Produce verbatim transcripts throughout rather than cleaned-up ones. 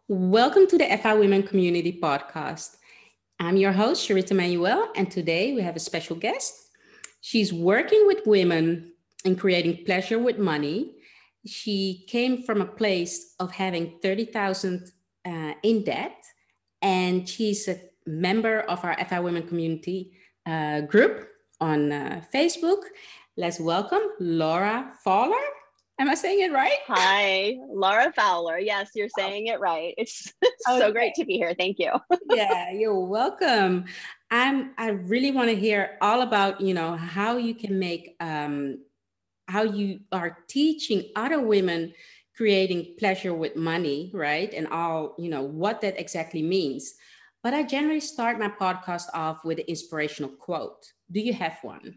Welcome to the F I Women Community Podcast. I'm your host, Sharita Manuel, and today we have a special guest. She's working with women in creating pleasure with money. She came from a place of having thirty thousand uh, in debt, and she's a member of our F I Women Community uh, group on uh, Facebook. Let's welcome Laura Fowler. Am I saying it right? Hi, Laura Fowler. Yes, you're saying it right. It's so Okay. great to be here. Thank you. Yeah, you're welcome. I'm I really want to hear all about, you know, how you can make um how you are teaching other women creating pleasure with money, right? And all, you know, what that exactly means. But I generally start my podcast off with an inspirational quote. Do you have one?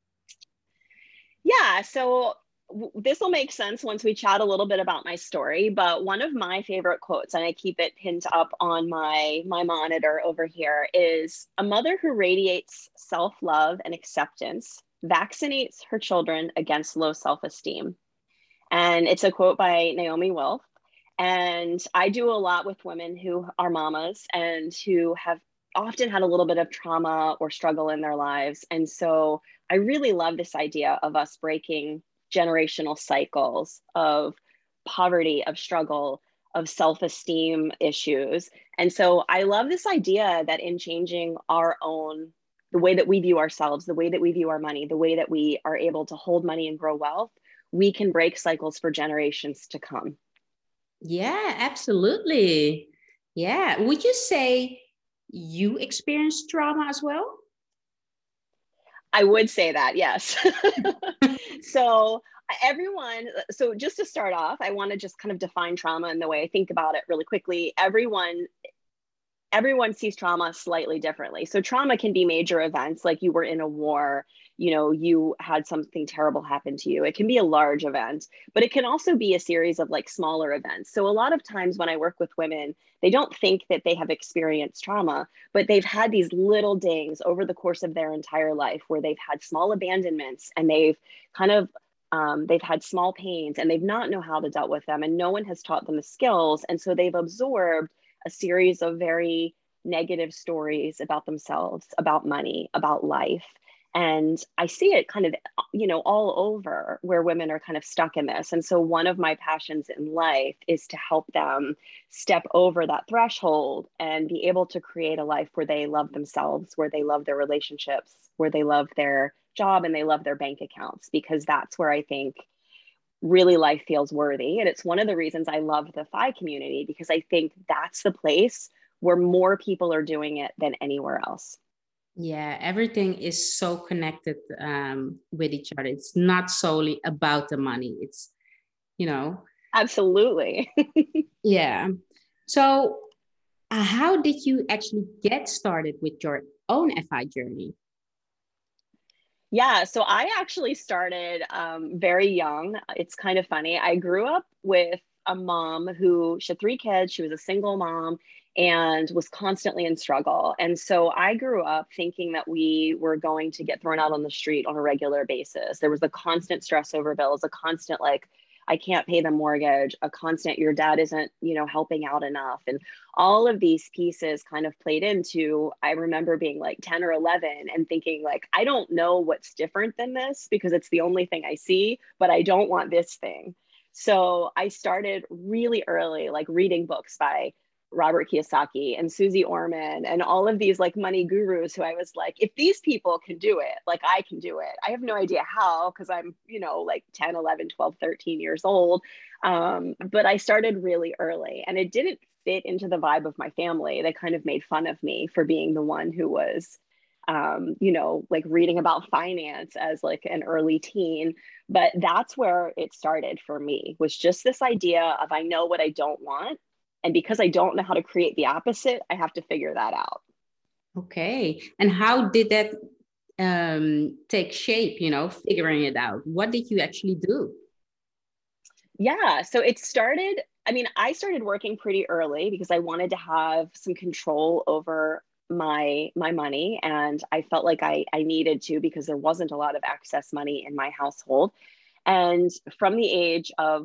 Yeah, so w- this will make sense once we chat a little bit about my story, but one of my favorite quotes, and I keep it pinned up on my my monitor over here, is a mother who radiates self-love and acceptance vaccinates her children against low self-esteem. And it's a quote by Naomi Wolf. And I do a lot with women who are mamas and who have often had a little bit of trauma or struggle in their lives. And so I really love this idea of us breaking generational cycles of poverty, of struggle, of self esteem issues. And so I love this idea that in changing our own, the way that we view ourselves, the way that we view our money, the way that we are able to hold money and grow wealth, we can break cycles for generations to come. Yeah, absolutely. Yeah. Would you say you experienced trauma as well? I would say that, yes. So everyone, so just to start off, I want to just kind of define trauma in the way I think about it really quickly. Everyone everyone sees trauma slightly differently. So trauma can be major events, like you were in a war, you know, you had something terrible happen to you. It can be a large event, but it can also be a series of like smaller events. So a lot of times when I work with women, they don't think that they have experienced trauma, but they've had these little dings over the course of their entire life where they've had small abandonments and they've kind of um, they've had small pains and they've not know how to deal with them, and no one has taught them the skills, and so they've absorbed a series of very negative stories about themselves, about money, about life. And I see it kind of, you know, all over where women are kind of stuck in this. And so one of my passions in life is to help them step over that threshold and be able to create a life where they love themselves, where they love their relationships, where they love their job and they love their bank accounts, because that's where I think really life feels worthy. And it's one of the reasons I love the F I community, because I think that's the place where more people are doing it than anywhere else. Yeah, everything is so connected um, with each other. It's not solely about the money. It's, you know. Absolutely. Yeah. So, uh, how did you actually get started with your own F I journey? Yeah, so I actually started um, very young. It's kind of funny. I grew up with a mom who, she had three kids. She was a single mom and was constantly in struggle. And so I grew up thinking that we were going to get thrown out on the street on a regular basis. There was a constant stress over bills, a constant like, I can't pay the mortgage, a constant, your dad isn't, you know, helping out enough. And all of these pieces kind of played into, I remember being like ten or eleven and thinking like, I don't know what's different than this because it's the only thing I see, but I don't want this thing. So I started really early, like reading books by Robert Kiyosaki and Susie Orman and all of these like money gurus who I was like, if these people can do it, like I can do it. I have no idea how, because I'm, you know, like ten, eleven, twelve, thirteen years old. Um, but I started really early and it didn't fit into the vibe of my family. They kind of made fun of me for being the one who was, um, you know, like reading about finance as like an early teen. But that's where it started for me, was just this idea of I know what I don't want. And because I don't know how to create the opposite, I have to figure that out. Okay. And how did that um, take shape, you know, figuring it out? What did you actually do? Yeah. So it started, I mean, I started working pretty early because I wanted to have some control over my my money, and I felt like I I needed to, because there wasn't a lot of excess money in my household. And from the age of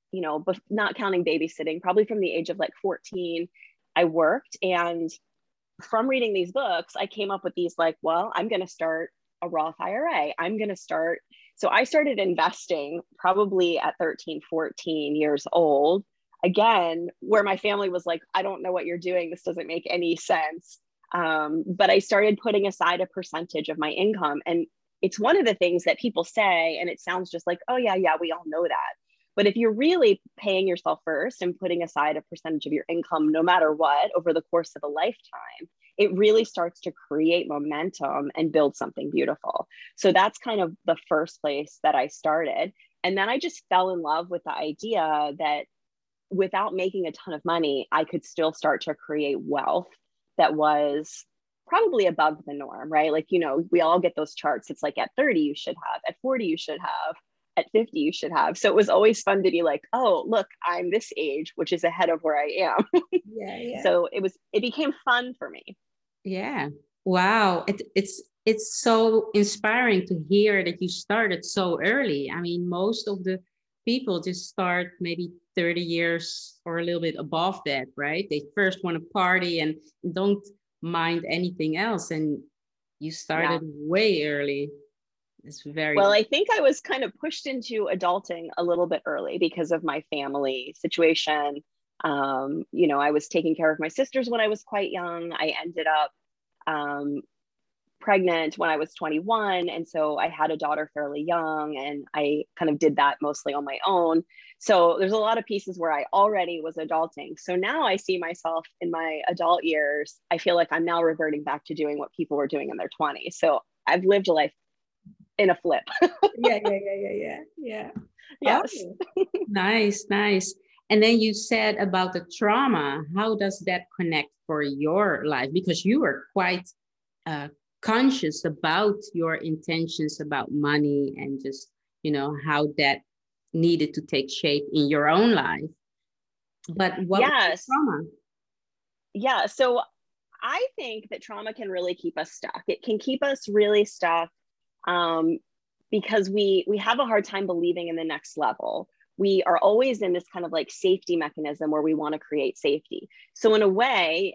you know, but not counting babysitting, probably from the age of like fourteen, I worked. And from reading these books, I came up with these like, well, I'm going to start a Roth I R A. I'm going to start. So I started investing probably at thirteen, fourteen years old. Again, where my family was like, I don't know what you're doing. This doesn't make any sense. Um, but I started putting aside a percentage of my income. And it's one of the things that people say, and it sounds just like, oh, yeah, yeah, we all know that. But if you're really paying yourself first and putting aside a percentage of your income, no matter what, over the course of a lifetime, it really starts to create momentum and build something beautiful. So that's kind of the first place that I started. And then I just fell in love with the idea that without making a ton of money, I could still start to create wealth that was probably above the norm, right? Like, you know, we all get those charts. It's like at thirty, you should have, at forty, you should have, at fifty, you should have. So it was always fun to be like, oh, look, I'm this age, which is ahead of where I am. Yeah, yeah. So it was, it became fun for me. Yeah. Wow. It, it's, it's so inspiring to hear that you started so early. I mean, most of the people just start maybe thirty years or a little bit above that, right? They first want to party and don't mind anything else. And you started yeah. way early. It's very well. I think I was kind of pushed into adulting a little bit early because of my family situation. Um, you know, I was taking care of my sisters when I was quite young. I ended up um, pregnant when I was twenty-one. And so I had a daughter fairly young, and I kind of did that mostly on my own. So there's a lot of pieces where I already was adulting. So now I see myself in my adult years. I feel like I'm now reverting back to doing what people were doing in their twenties. So I've lived a life in a flip. yeah, yeah, yeah, yeah, yeah, yeah. Yes. Oh, nice, nice. And then you said about the trauma. How does that connect for your life? Because you were quite uh, conscious about your intentions about money and just, you know, how that needed to take shape in your own life. But what yes. was the trauma? Yeah. So I think that trauma can really keep us stuck. It can keep us really stuck um, because we we have a hard time believing in the next level. We are always in this kind of like safety mechanism where we want to create safety. So in a way,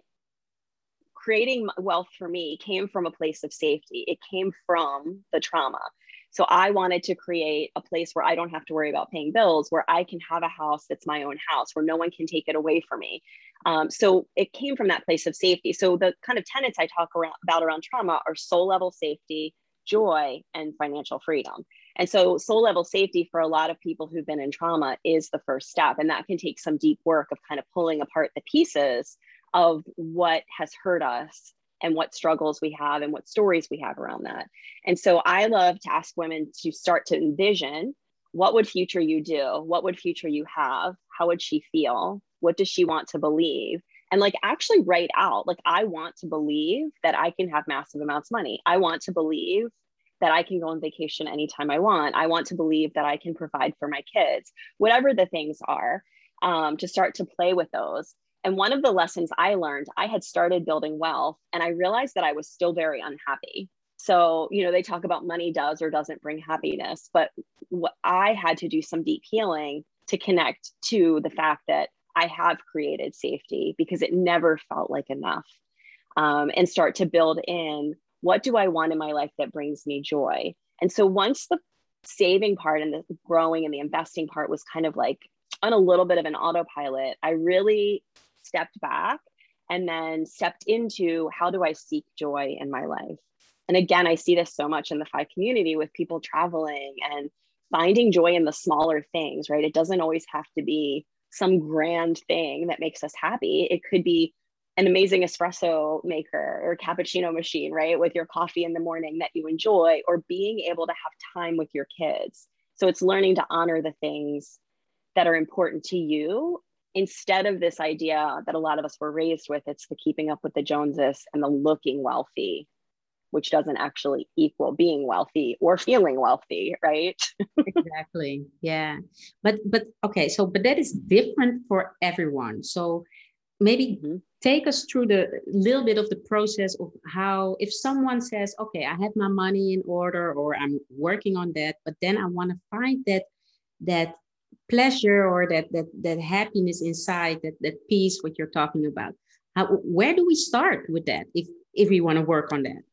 creating wealth for me came from a place of safety. It came from the trauma. So I wanted to create a place where I don't have to worry about paying bills, where I can have a house that's my own house, where no one can take it away from me. Um, so it came from that place of safety. So the kind of tenets I talk around, about around trauma are soul level safety, joy, and financial freedom. And so soul level safety for a lot of people who've been in trauma is the first step. And that can take some deep work of kind of pulling apart the pieces of what has hurt us and what struggles we have and what stories we have around that. And so I love to ask women to start to envision, what would future you do? What would future you have? How would she feel? What does she want to believe? And like actually write out, like, I want to believe that I can have massive amounts of money. I want to believe that I can go on vacation anytime I want. I want to believe that I can provide for my kids, whatever the things are, um, to start to play with those. And one of the lessons I learned, I had started building wealth and I realized that I was still very unhappy. So, you know, they talk about money does or doesn't bring happiness, but what I had to do some deep healing to connect to the fact that I have created safety because it never felt like enough, um, and start to build in, what do I want in my life that brings me joy? And so once the saving part and the growing and the investing part was kind of like on a little bit of an autopilot, I really stepped back and then stepped into, how do I seek joy in my life? And again, I see this so much in the F I community with people traveling and finding joy in the smaller things, right? It doesn't always have to be some grand thing that makes us happy. It could be an amazing espresso maker or cappuccino machine, right? With your coffee in the morning that you enjoy, or being able to have time with your kids. So it's learning to honor the things that are important to you, instead of this idea that a lot of us were raised with. It's the keeping up with the Joneses and the looking wealthy, which doesn't actually equal being wealthy or feeling wealthy, right? Exactly. Yeah. But, but okay. So, but that is different for everyone. So maybe mm-hmm. take us through the little bit of the process of how, if someone says, okay, I have my money in order, or I'm working on that, but then I want to find that, that pleasure or that that that happiness inside, that that peace, what you're talking about. How, where do we start with that if if we want to work on that?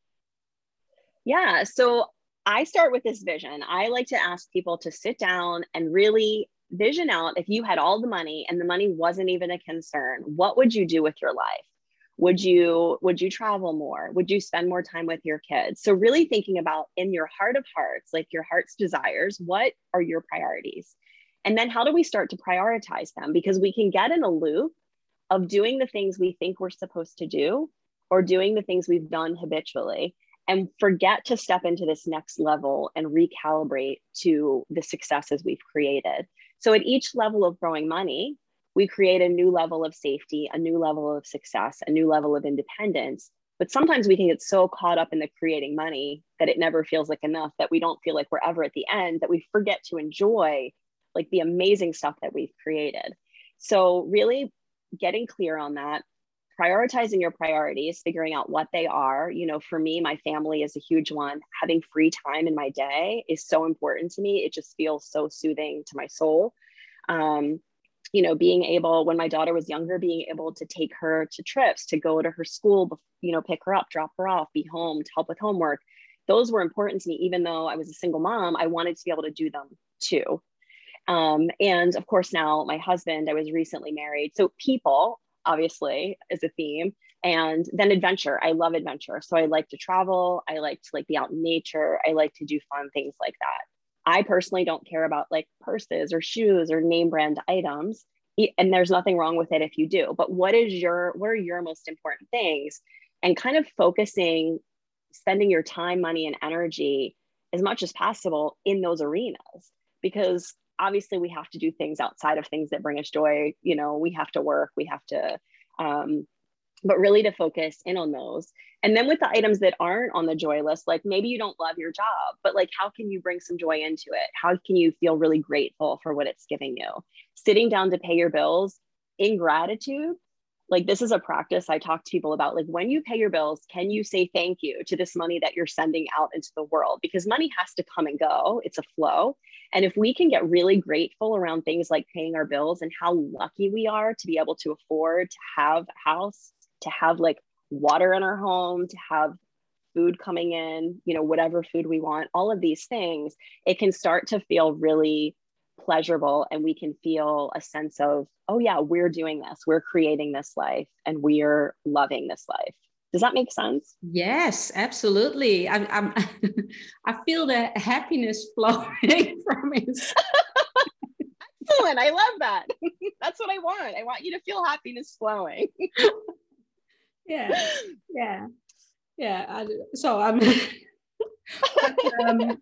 Yeah, so I start with this vision. I like to ask people to sit down and really vision out, if you had all the money and the money wasn't even a concern, what would you do with your life? Would you would you travel more? Would you spend more time with your kids? So really thinking about, in your heart of hearts, like your heart's desires, what are your priorities? And then how do we start to prioritize them? Because we can get in a loop of doing the things we think we're supposed to do, or doing the things we've done habitually, and forget to step into this next level and recalibrate to the successes we've created. So at each level of growing money, we create a new level of safety, a new level of success, a new level of independence. But sometimes we can get so caught up in the creating money that it never feels like enough, that we don't feel like we're ever at the end, that we forget to enjoy like the amazing stuff that we've created. So really getting clear on that, prioritizing your priorities, figuring out what they are. You know, for me, my family is a huge one. Having free time in my day is so important to me. It just feels so soothing to my soul. Um, you know, being able, when my daughter was younger, being able to take her to trips, to go to her school, you know, pick her up, drop her off, be home, to help with homework. Those were important to me. Even though I was a single mom, I wanted to be able to do them too. Um, and of course, now my husband, I was recently married. So people, obviously, is a theme. And then adventure. I love adventure. So I like to travel. I like to like be out in nature. I like to do fun things like that. I personally don't care about like purses or shoes or name brand items. And there's nothing wrong with it if you do. But what is your, what are your most important things? And kind of focusing, spending your time, money, and energy as much as possible in those arenas. Because obviously we have to do things outside of things that bring us joy. You know, we have to work, we have to, um, but really to focus in on those. And then with the items that aren't on the joy list, like maybe you don't love your job, but like, how can you bring some joy into it? How can you feel really grateful for what it's giving you? Sitting down to pay your bills in gratitude. Like, this is a practice I talk to people about. Like, when you pay your bills, can you say thank you to this money that you're sending out into the world? Because money has to come and go. It's a flow. And if we can get really grateful around things like paying our bills and how lucky we are to be able to afford to have a house, to have like water in our home, to have food coming in, you know, whatever food we want, all of these things, it can start to feel really pleasurable. And we can feel a sense of, oh yeah, we're doing this, we're creating this life, and we're loving this life. Does that make sense? Yes, absolutely. I'm, I'm I feel the happiness flowing from it. Excellent. I love that. That's what I want. I want you to feel happiness flowing. Yeah, yeah, yeah. I, so I'm. but, um,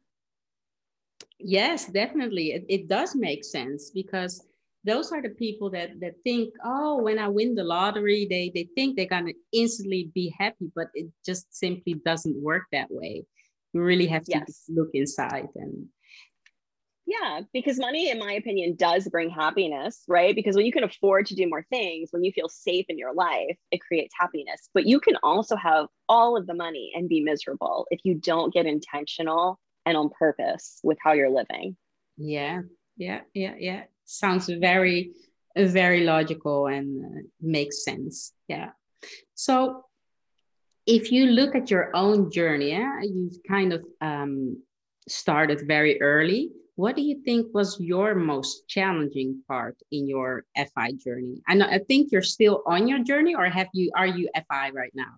yes, definitely. It, it does make sense, because those are the people that that think, oh, when I win the lottery, they they think they're gonna instantly be happy, but it just simply doesn't work that way. You really have to Yes. look inside. And yeah, because money, in my opinion, does bring happiness, right? Because when you can afford to do more things, when you feel safe in your life, it creates happiness. But you can also have all of the money and be miserable if you don't get intentional and on purpose with how you're living. Yeah, yeah, yeah, yeah. Sounds very, very logical and uh, makes sense. Yeah. So if you look at your own journey, yeah, you kind of um, started very early. What do you think was your most challenging part in your F I journey? I know, I think you're still on your journey, or have you, are you F I right now?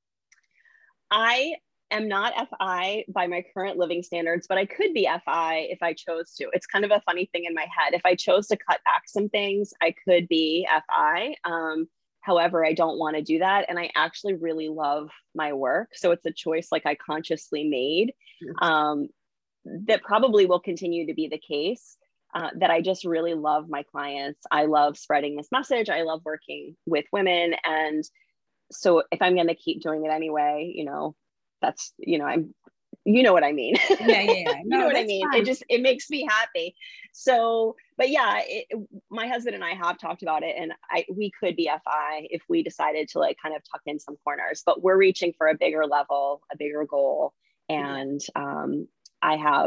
I am not F I by my current living standards, but I could be F I if I chose to. It's kind of a funny thing in my head. If I chose to cut back some things, I could be F I. Um, however, I don't want to do that. And I actually really love my work. So it's a choice like I consciously made. Um, that probably will continue to be the case, uh, that I just really love my clients. I love spreading this message. I love working with women. And so if I'm going to keep doing it anyway, you know, that's, you know, I'm, you know what I mean? Yeah, yeah, yeah. No, you know what I mean? Fine. It just, it makes me happy. So, but yeah, it, my husband and I have talked about it, and I, we could be F I if we decided to like kind of tuck in some corners, but we're reaching for a bigger level, a bigger goal. And, um, I have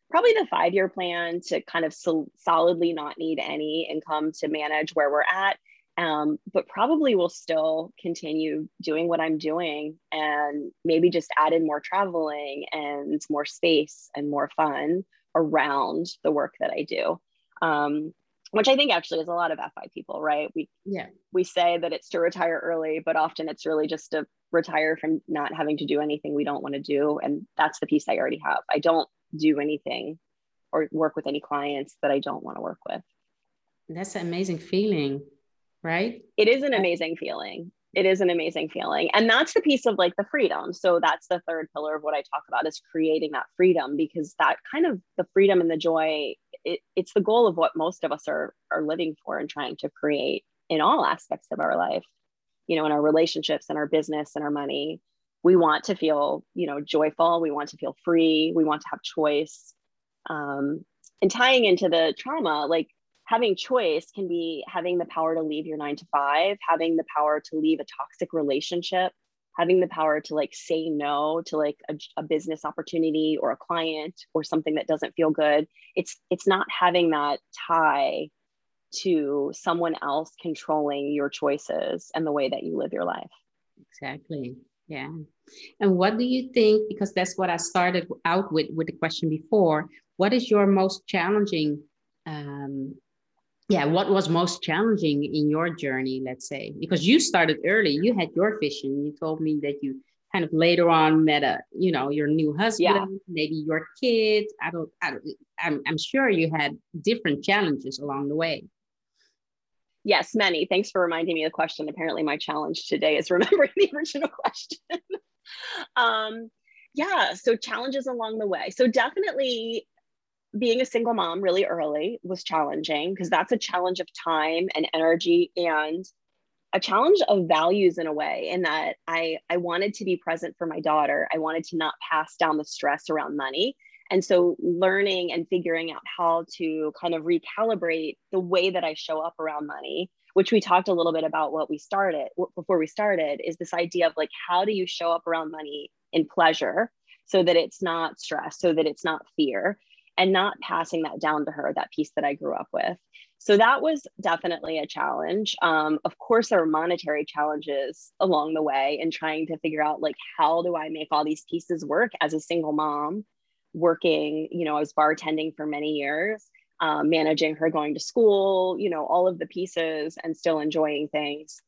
probably the five-year plan to kind of sol- solidly not need any income to manage where we're at. Um, but probably will still continue doing what I'm doing and maybe just add in more traveling and more space and more fun around the work that I do. Um, which I think actually is a lot of F I people, right? We, Yeah. we say that it's to retire early, but often it's really just to retire from not having to do anything we don't want to do. And that's the piece I already have. I don't do anything or work with any clients that I don't want to work with. That's an amazing feeling, right? It is an amazing feeling. It is an amazing feeling. And that's the piece of like the freedom. So that's the third pillar of what I talk about, is creating that freedom, because that kind of the freedom and the joy, it, it's the goal of what most of us are, are living for and trying to create in all aspects of our life, you know, in our relationships and our business and our money. We want to feel, you know, joyful. We want to feel free. We want to have choice. Um, and tying into the trauma, like, having choice can be having the power to leave your nine to five, having the power to leave a toxic relationship, having the power to like say no to like a, a business opportunity or a client or something that doesn't feel good. It's it's not having that tie to someone else controlling your choices and the way that you live your life. Exactly. Yeah. And what do you think, because that's what I started out with, with the question before, what is your most challenging um, yeah, what was most challenging in your journey, let's say? Because you started early, you had your vision. You told me that you kind of later on met a, you know, your new husband, Yeah. maybe your kids. I don't, I don't I'm, I'm sure you had different challenges along the way. Yes, many. Thanks for reminding me of the question. Apparently my challenge today is remembering the original question. um, yeah, so challenges along the way. So definitely being a single mom really early was challenging, because that's a challenge of time and energy, and a challenge of values in a way, in that I, I wanted to be present for my daughter. I wanted to not pass down the stress around money. And so learning and figuring out how to kind of recalibrate the way that I show up around money, which we talked a little bit about what we started before we started, is this idea of like, how do you show up around money in pleasure so that it's not stress, so that it's not fear, and not passing that down to her, that piece that I grew up with. So that was definitely a challenge. Um, of course, there were monetary challenges along the way, and trying to figure out like, how do I make all these pieces work as a single mom working? You know, I was bartending for many years, um, managing her going to school, you know, all of the pieces, and still enjoying things.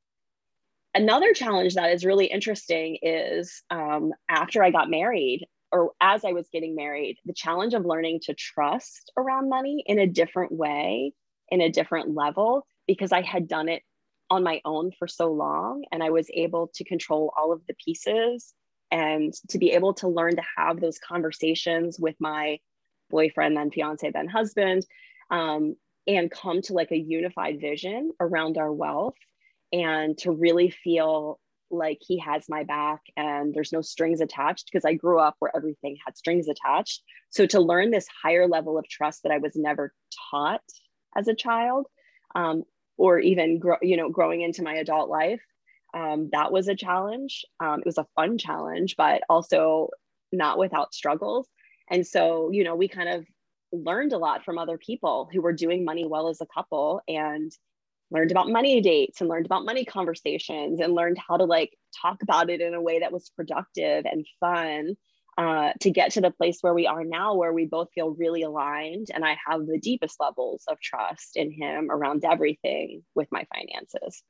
Another challenge that is really interesting is um, after I got married, or as I was getting married, the challenge of learning to trust around money in a different way, in a different level, because I had done it on my own for so long, and I was able to control all of the pieces, and to be able to learn to have those conversations with my boyfriend, then fiance, then husband, um, and come to like a unified vision around our wealth, and to really feel like he has my back and there's no strings attached, because I grew up where everything had strings attached. So to learn this higher level of trust that I was never taught as a child, um, or even grow, you know, growing into my adult life, um, that was a challenge. Um, it was a fun challenge, but also not without struggles. And so, you know, we kind of learned a lot from other people who were doing money well as a couple, and learned about money dates, and learned about money conversations, and learned how to like talk about it in a way that was productive and fun, uh, to get to the place where we are now, where we both feel really aligned. And I have the deepest levels of trust in him around everything with my finances.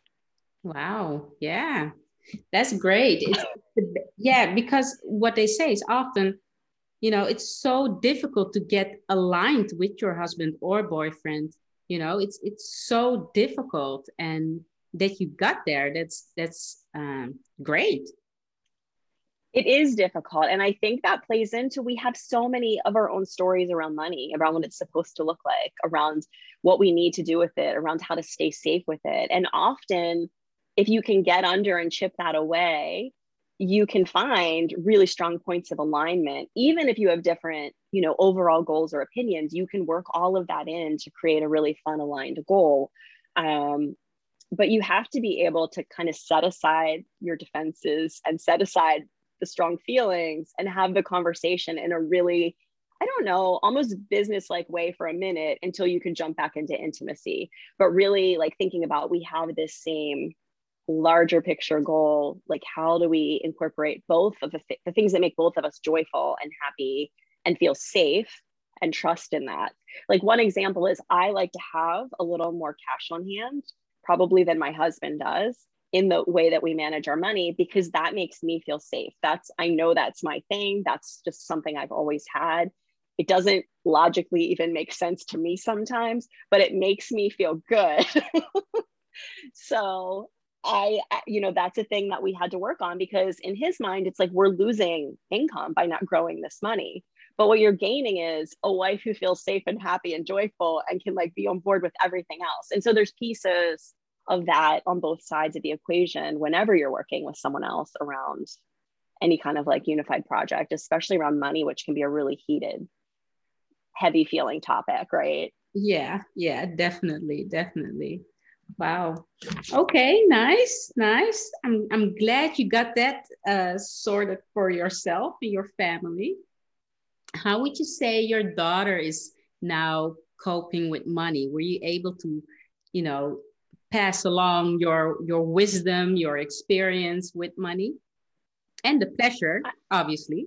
Wow. Yeah, that's great. It's, yeah, because what they say is often, you know, it's so difficult to get aligned with your husband or boyfriend. You know, it's it's so difficult, and that you got there, that's that's um, great. It is difficult. And I think that plays into, we have so many of our own stories around money, around what it's supposed to look like, around what we need to do with it, around how to stay safe with it. And often, if you can get under and chip that away, you can find really strong points of alignment. Even if you have different, you know, overall goals or opinions, you can work all of that in to create a really fun, aligned goal. Um, but you have to be able to kind of set aside your defenses and set aside the strong feelings and have the conversation in a really I don't know, almost business-like way for a minute until you can jump back into intimacy. But really like thinking about, we have this same larger picture goal. Like, how do we incorporate both of the, th- the things that make both of us joyful and happy and feel safe and trust in that? Like, one example is I like to have a little more cash on hand, probably than my husband does, in the way that we manage our money, because that makes me feel safe. That's, I know that's my thing. That's just something I've always had. It doesn't logically even make sense to me sometimes, but it makes me feel good. So I, you know, that's a thing that we had to work on, because in his mind, it's like we're losing income by not growing this money. But what you're gaining is a wife who feels safe and happy and joyful and can like be on board with everything else. And so there's pieces of that on both sides of the equation whenever you're working with someone else around any kind of like unified project, especially around money, which can be a really heated, heavy feeling topic, right? Yeah, yeah, definitely, definitely. Wow. Okay, nice, nice. I'm I'm glad you got that uh, sorted for yourself and your family. How would you say your daughter is now coping with money? Were you able to, you know, pass along your your wisdom, your experience with money, and the pleasure, obviously?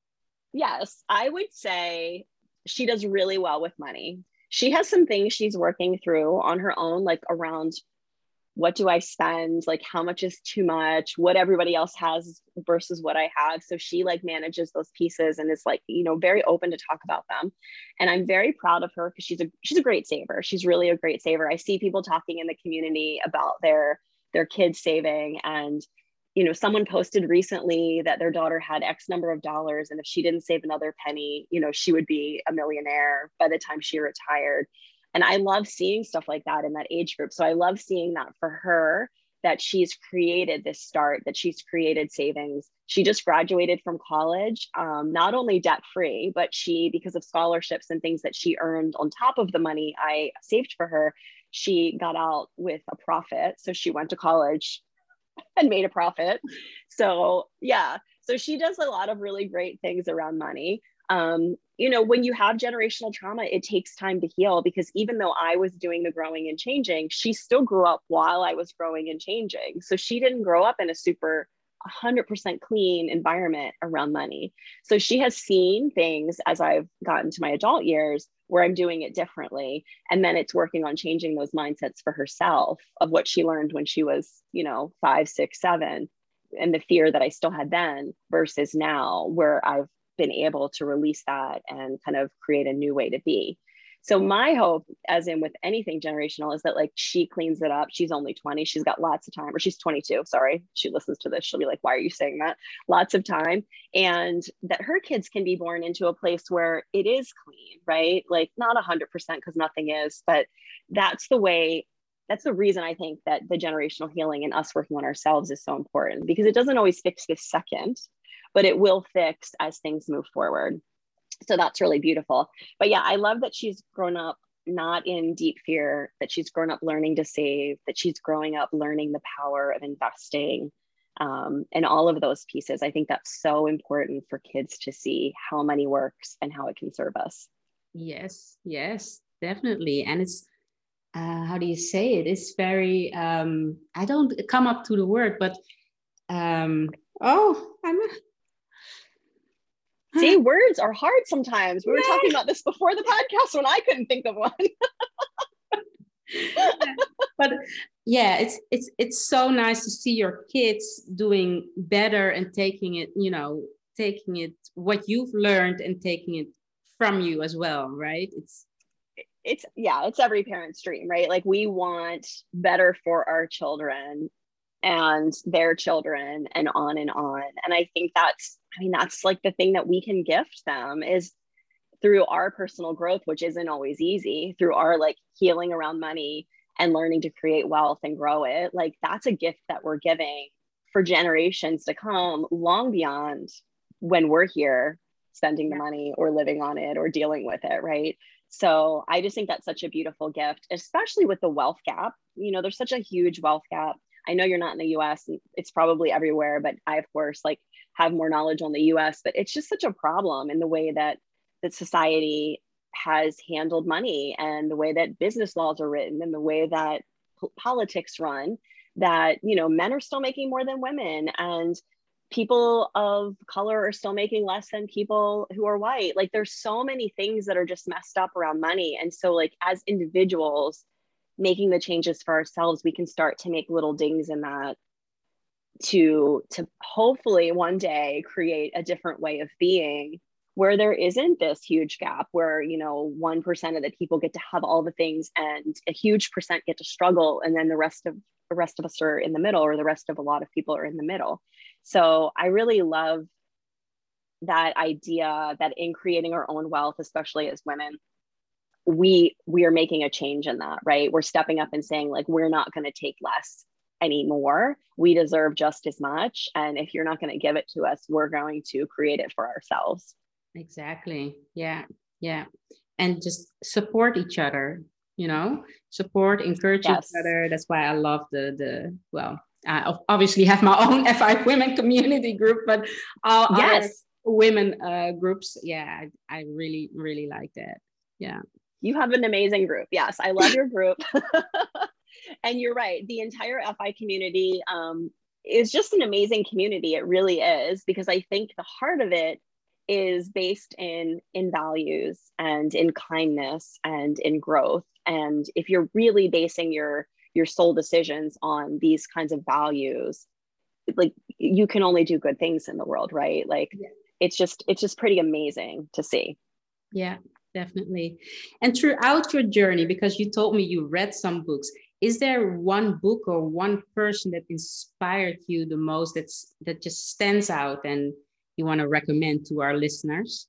Yes, I would say she does really well with money. She has some things she's working through on her own, like around what do I spend, like how much is too much, what everybody else has versus what I have. So she like manages those pieces and is like, you know, very open to talk about them. And I'm very proud of her because she's a she's a great saver. She's really a great saver. I see people talking in the community about their their kids saving, and you know, someone posted recently that their daughter had X number of dollars, and if she didn't save another penny, you know, she would be a millionaire by the time she retired. And I love seeing stuff like that in that age group. So I love seeing that for her, that she's created this start, that she's created savings. She just graduated from college, um, not only debt free, but she, because of scholarships and things that she earned on top of the money I saved for her, she got out with a profit. So she went to college and made a profit. So yeah, so she does a lot of really great things around money. Um, you know, when you have generational trauma, it takes time to heal, because even though I was doing the growing and changing, she still grew up while I was growing and changing. So she didn't grow up in a super one hundred percent clean environment around money. So she has seen things as I've gotten to my adult years where I'm doing it differently. And then it's working on changing those mindsets for herself of what she learned when she was, you know, five, six, seven, and the fear that I still had then versus now, where I've been able to release that and kind of create a new way to be. So my hope, as in with anything generational, is that like she cleans it up. She's only twenty. She's got lots of time, or she's twenty-two. Sorry. She listens to this. She'll be like, why are you saying that? Lots of time. And that her kids can be born into a place where it is clean, right? Like not one hundred percent, because nothing is, but that's the way. That's the reason I think that the generational healing and us working on ourselves is so important, because it doesn't always fix this second, but it will fix as things move forward. So that's really beautiful. But yeah, I love that she's grown up not in deep fear, that she's grown up learning to save, that she's growing up learning the power of investing, um, and all of those pieces. I think that's so important for kids to see how money works and how it can serve us. Yes, yes, definitely. And it's, uh, how do you say it? It's very, um, I don't come up to the word, but, um, oh, I'm See, words are hard sometimes. We were talking about this before the podcast when I couldn't think of one. But yeah, it's it's it's so nice to see your kids doing better and taking it, you know, taking it what you've learned and taking it from you as well, right? It's it's yeah, it's every parent's dream, right? Like we want better for our children and their children and on and on. And I think that's, I mean, that's like the thing that we can gift them is through our personal growth, which isn't always easy, through our like healing around money and learning to create wealth and grow it. Like that's a gift that we're giving for generations to come, long beyond when we're here spending the money or living on it or dealing with it, right? So I just think that's such a beautiful gift, especially with the wealth gap. You know, there's such a huge wealth gap. I know you're not in the U S and it's probably everywhere, but I, of course, like have more knowledge on the U S, but it's just such a problem in the way that that society has handled money and the way that business laws are written and the way that po- politics run, that, you know, men are still making more than women, and people of color are still making less than people who are white. Like, there's so many things that are just messed up around money. And so, like, as individuals making the changes for ourselves, we can start to make little dings in that to to hopefully one day create a different way of being, where there isn't this huge gap where, you know, one percent of the people get to have all the things and a huge percent get to struggle, and then the rest of the rest of us are in the middle, or the rest of a lot of people are in the middle. So I really love that idea that in creating our own wealth, especially as women, we we are making a change in that, right? We're stepping up and saying, like, we're not going to take less anymore. We deserve just as much. And if you're not going to give it to us, we're going to create it for ourselves. Exactly. Yeah. Yeah. And just support each other, you know, support, encourage Yes. each other. That's why I love the, the, well, I obviously have my own F I Women community group, but all Yes. other women uh, groups. Yeah. I, I really, really like that. Yeah. You have an amazing group. Yes. I love your group. And you're right. The entire F I community um, is just an amazing community. It really is, because I think the heart of it is based in in values and in kindness and in growth. And if you're really basing your your soul decisions on these kinds of values, like, you can only do good things in the world, right? Like, yeah. it's just it's just pretty amazing to see. Yeah, definitely. And throughout your journey, because you told me you read some books, is there one book or one person that inspired you the most, that's that just stands out and you want to recommend to our listeners?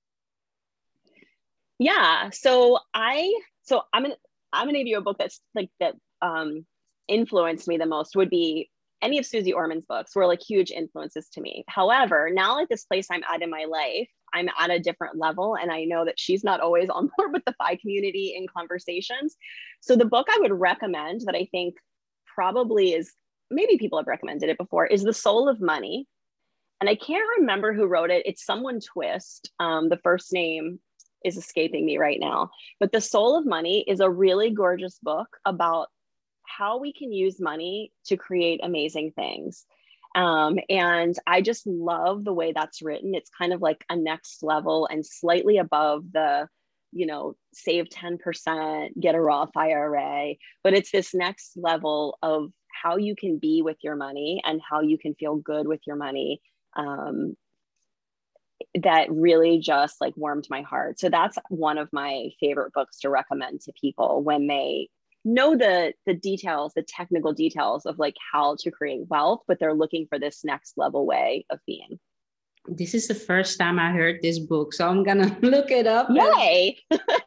Yeah. So I so I'm gonna I'm gonna give you a book that's like that um influenced me the most would be any of Susie Orman's books were like huge influences to me. However, now at this place I'm at in my life, I'm at a different level, and I know that she's not always on board with the F I community in conversations. So the book I would recommend that I think probably is, maybe people have recommended it before, is The Soul of Money. And I can't remember who wrote it. It's someone Twist. Um, the first name is escaping me right now. But The Soul of Money is a really gorgeous book about how we can use money to create amazing things. Um, and I just love the way that's written. It's kind of like a next level and slightly above the, you know, save ten percent, get a Roth I R A, but it's this next level of how you can be with your money and how you can feel good with your money. Um, that really just like warmed my heart. So that's one of my favorite books to recommend to people when they know the the details, the technical details of like how to create wealth, but they're looking for this next level way of being. This is the first time I heard this book, so I'm gonna look it up. Yay!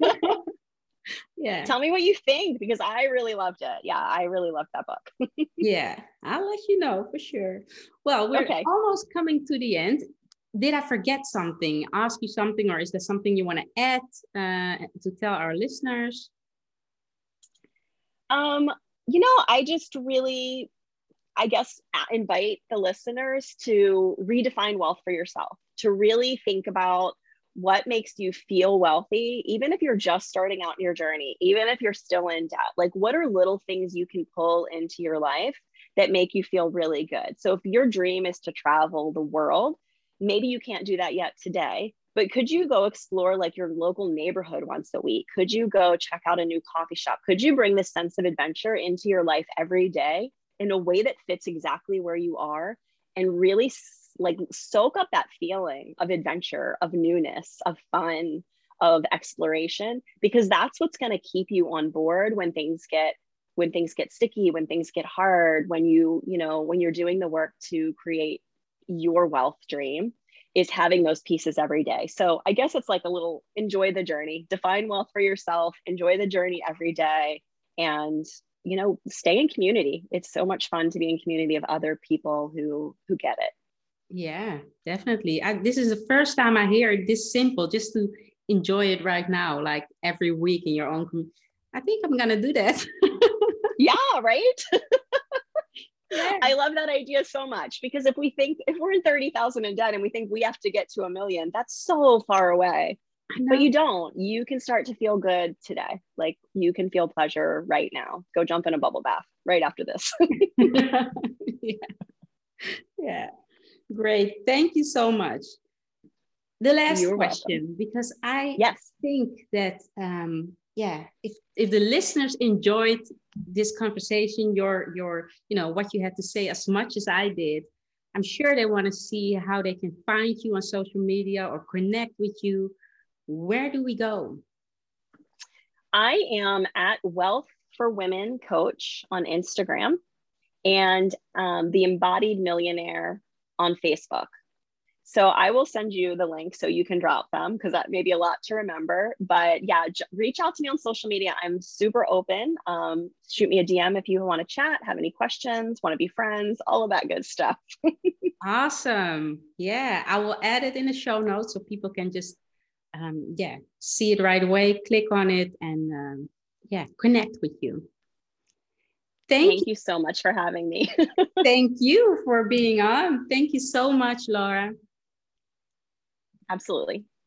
Yeah. Tell me what you think, because I really loved it. Yeah, I really loved that book. Yeah, I'll let you know for sure. Well, we're okay. almost coming to the end. Did I forget something? Ask you something, or is there something you want to add uh, to tell our listeners? Um, you know, I just really, I guess, invite the listeners to redefine wealth for yourself, to really think about what makes you feel wealthy, even if you're just starting out in your journey, even if you're still in debt. Like, what are little things you can pull into your life that make you feel really good? So if your dream is to travel the world, maybe you can't do that yet today, but could you go explore like your local neighborhood once a week? Could you go check out a new coffee shop? Could you bring this sense of adventure into your life every day in a way that fits exactly where you are, and really like soak up that feeling of adventure, of newness, of fun, of exploration? Because that's what's going to keep you on board when things get when things get sticky, when things get hard, when you, you know, when you're doing the work to create your wealth dream, is having those pieces every day. So I guess it's like a little enjoy the journey, define wealth for yourself, enjoy the journey every day, and, you know, stay in community. It's so much fun to be in community of other people who who get it. Yeah, definitely. I, this is the first time I hear it this simple, just to enjoy it right now, like every week in your own community. I think I'm gonna do that. Yeah, right? Yeah. I love that idea so much, because if we think, if we're in thirty thousand in debt and we think we have to get to a million, that's so far away. but you don't. You can start to feel good today. Like you can feel pleasure right now. Go jump in a bubble bath right after this. yeah. Yeah. Great. Thank you so much. The last You're question, welcome. because I yes. think that, um, yeah, if, if the listeners enjoyed this conversation, your, your, you know, what you had to say as much as I did, I'm sure they want to see how they can find you on social media or connect with you. Where do we go? I am at Wealth for Women Coach on Instagram and um, The Embodied Millionaire on Facebook. So I will send you the link so you can drop them because that may be a lot to remember. But yeah, j- reach out to me on social media. I'm super open. Um, shoot me a D M if you want to chat, have any questions, want to be friends, all of that good stuff. Awesome. Yeah, I will add it in the show notes so people can just, um, yeah, see it right away, click on it, and um, yeah, connect with you. Thank, Thank you. you so much for having me. Thank you for being on. Thank you so much, Laura. Absolutely.